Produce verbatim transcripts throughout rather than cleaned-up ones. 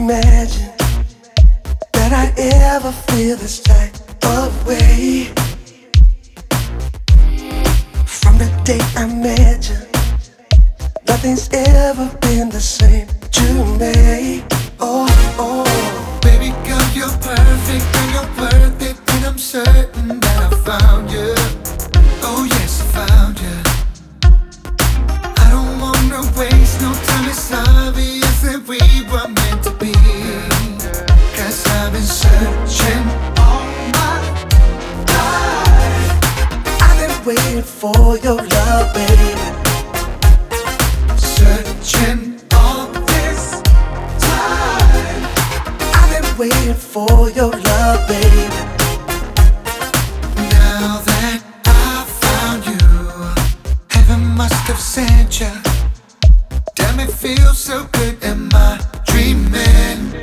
imagine that I ever feel this type of way. From the day I met you, nothing's ever been the same to me. Oh, oh, baby girl, you're perfect and you're worth it, and I'm certain that I found you. Oh yes, I found you. I don't wanna waste no time, it's obvious that we were meant to be. Cause I've been searching all my life. I've been waiting for your love, baby. Searching all this time. I've been waiting for your love, baby. Now that I found you, heaven must have sent you. Damn, it feels so good. Am I dreaming?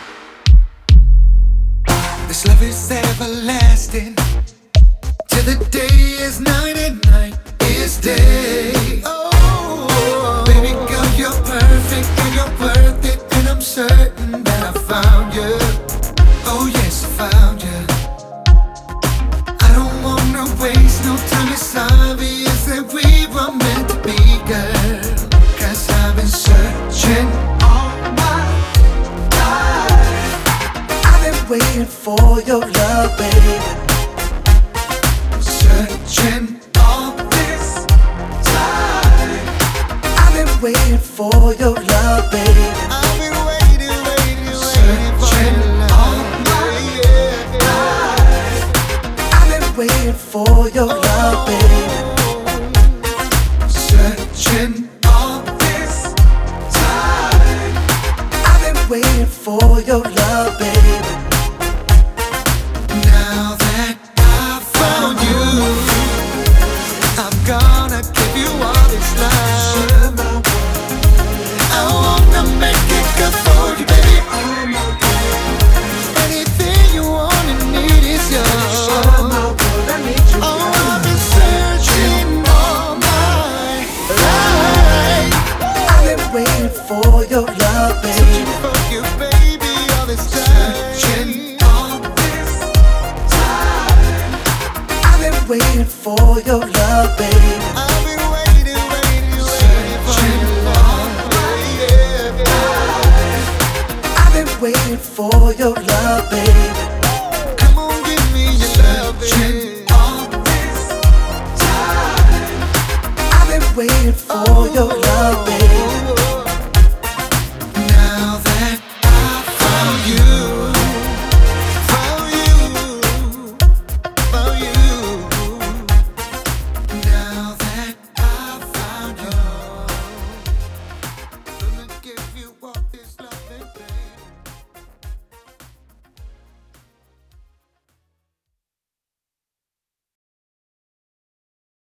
This love is everlasting. Till the day is night and night is day. Oh, baby girl, you're perfect and you're worth it, and I'm certain that I found you. Oh yes, I found you. I don't wanna waste no time, it's obvious that we were meant to be, girl. Cause I've been searching all my life. I've been waiting for your love, baby. Searching all this time. I've been waiting for your love, baby. I've been waiting, waiting, waiting for your love. Yeah, yeah. I've been waiting for your love, baby. Searching all this time. I've been waiting for your love, baby. Now that I found you, I'm gonna give you all this love. I wanna make it good for you, baby. Anything you want and need is yours. Oh, I've been searching all my life. I've been waiting for your love, baby. Searching for you, baby, all this time. Searching all this time. I've been waiting for your love, baby. I've been waiting, waiting, waiting for your love, yeah. I've been waiting for your love, baby. Come on, give me your love, baby. All this time. I've been waiting for your love, baby. Now that I found you,